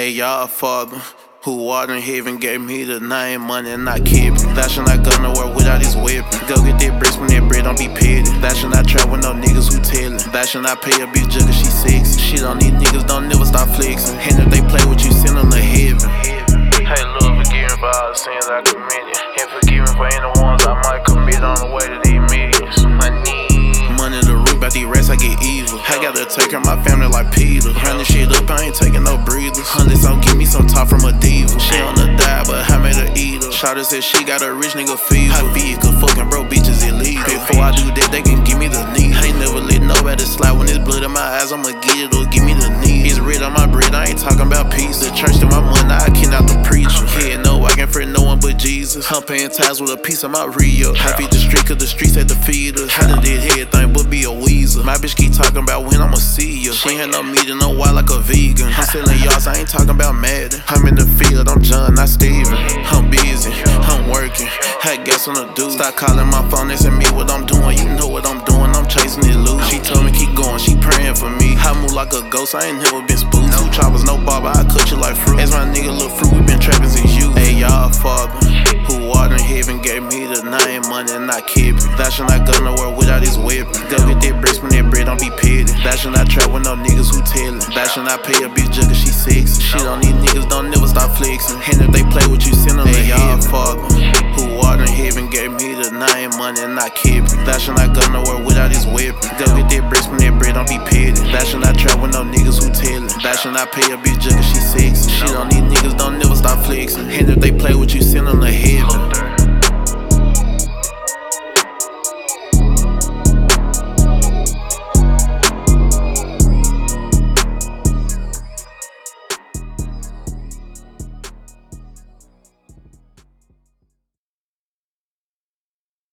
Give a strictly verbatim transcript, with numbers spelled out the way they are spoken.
Hey, y'all father, who art in heaven gave me the name, money and not keep it. Thou shalt not go nowhere without his weapon. Go get that bricks when that bread, don't be petty. Thou shalt not trap with no niggas who tellin'. Thou shalt not pay a bitch just cause she sexy. Shit on these niggas, don't never stop flexing. And if they play with you, send them to heaven. Hey, Lord, forgive me for all the sins I committed, and forgive me for any ones I might commit on the way to these millions. I need money to root, about these rats, I get evil. I gotta take care of my family like Peter. Run this shit up, I ain't taking no breathers. Hundreds don't give me some top from a diva. She on the die, but I made her eat her. Shawty said she got a rich nigga fever. High vehicle, fucking broke bitches illegal. Before I do that, they can give me the knee. I ain't never let nobody slide. When there's blood in my eyes, I'ma get it or give me the knee. It's red on my bread, I ain't talking about peace. The church to my money, I cannot the preacher. Yeah, no, I can friend no one but Jesus. I'm paying ties with a piece of my Rio. I feed the street cause the streets had to feed us. I done did everything but be a weezer. My bitch keep talking about when I'ma see you. She ain't had no meat in no while like a vegan. I'm selling yards, I ain't talking about Madden. I'm in the field, I'm John, not Steven. I'm busy, I'm working. Had gas on the dude. Stop calling my phone, asking me what I'm doing. You know what I'm doing, I'm chasing it loose. She told me keep going, she praying for me. I move like a ghost, I ain't never been spooked. Two choppers, no barber, I cut you like fruit. As my nigga Lil Fruit, we been trapping since you. Hey, y'all father, who art in heaven gave me the name, money and not keep it. Thou shalt not go nowhere without his weapon. Go get that bricks when that bread, don't be petty. Thou shalt not trap with no niggas who tellin'. Thou shalt not pay a bitch just cause she sexy. Shit on these niggas, don't never stop flexing. And if they play with you, send them to heaven. Father, who art in heaven gave me the name, money and not keep it. Thou shalt not go nowhere without his weapon. Go get that bricks when that bread, don't be petty. Thou shalt not trap with no niggas who tellin'. Thou shalt not pay a bitch just cause she sexy. Shit on these niggas, don't never stop flexing. And if they play with you, send them to heaven.